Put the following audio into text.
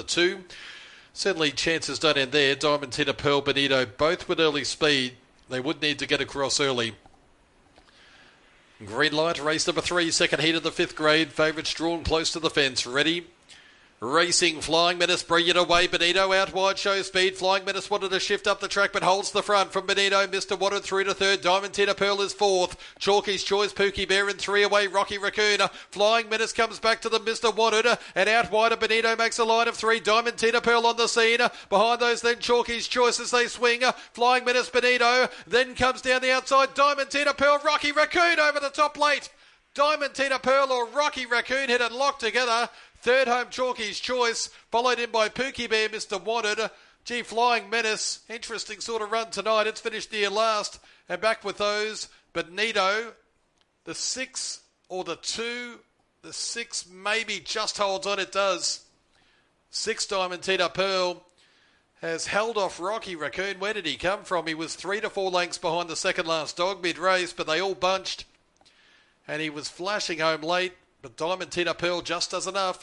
2. Certainly chances don't end there. Diamond Tina Pearl, Benito, both with early speed. They would need to get across early. Green light, race number 3, second heat of the 5th grade. Favourites drawn close to the fence. Ready? Racing, Flying Menace, brilliant away. Benito out wide, show speed. Flying Menace wanted to shift up the track, but holds the front from Benito. Mr. Wanted through to 3rd. Diamond Tina Pearl is 4th. Chalky's Choice, Pookie Bear in 3 away. Rocky Raccoon. Flying Menace comes back to them. Mr. Wanted, and out wider. Benito makes a line of 3. Diamond Tina Pearl on the scene. Behind those, then Chalky's Choice as they swing. Flying Menace, Benito. Then comes down the outside. Diamond Tina Pearl, Rocky Raccoon over the top late. Diamond Tina Pearl or Rocky Raccoon hit and locked together. 3rd home, Chalky's Choice, followed in by Pookie Bear, Mr. Wanted. Flying Menace, interesting sort of run tonight. It's finished near last, and back with those. But Nito, the 6 or the 2, the 6 maybe just holds on, it does. 6 Diamond Tina Pearl has held off Rocky Raccoon. Where did he come from? He was 3 to 4 lengths behind the second last dog mid-race, but they all bunched. And he was flashing home late, but Diamond Tina Pearl just does enough.